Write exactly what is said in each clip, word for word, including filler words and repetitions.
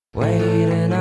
Waiting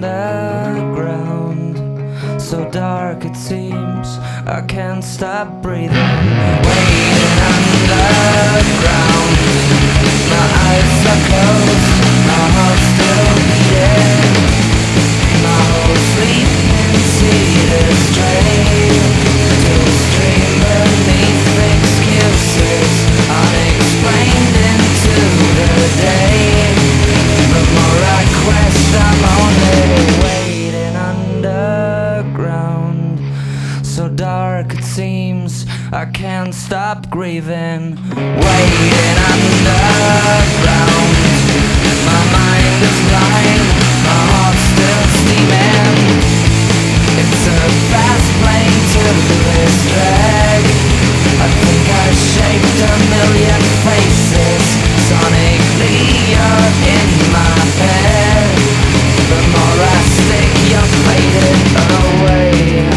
underground, so dark it seems I can't stop breathing. Waiting underground, my eyes are closed, my heart's still beating, my whole sleeping seat is straight to a stream beneath excuses, unexplained into the day. The more I quest, I'm only waiting underground. So dark it seems I can't stop grieving. Waiting underground, my mind is blind, my heart's still steaming. It's a fast plane to this drag. I think I shaped a million faces. Sonically you're in my head. The more I stick, you're fading away.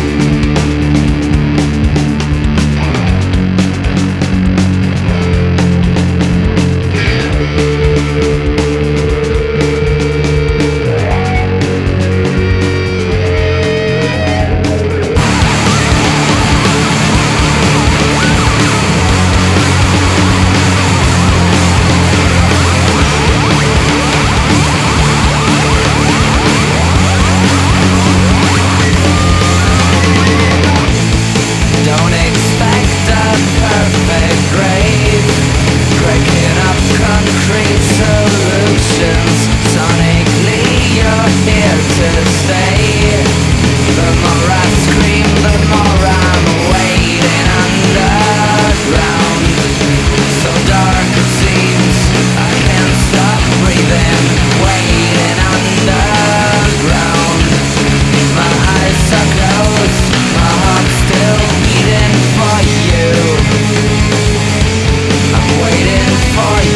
Don't expect a perfect grave, breaking up concrete solutions. Sonically you're here to stay. The more I scream, the more I'm waiting underground. So dark it seems I can't stop breathing. Waiting underground, my eyes are closed, my heart's still beating for you. I'm waiting for you.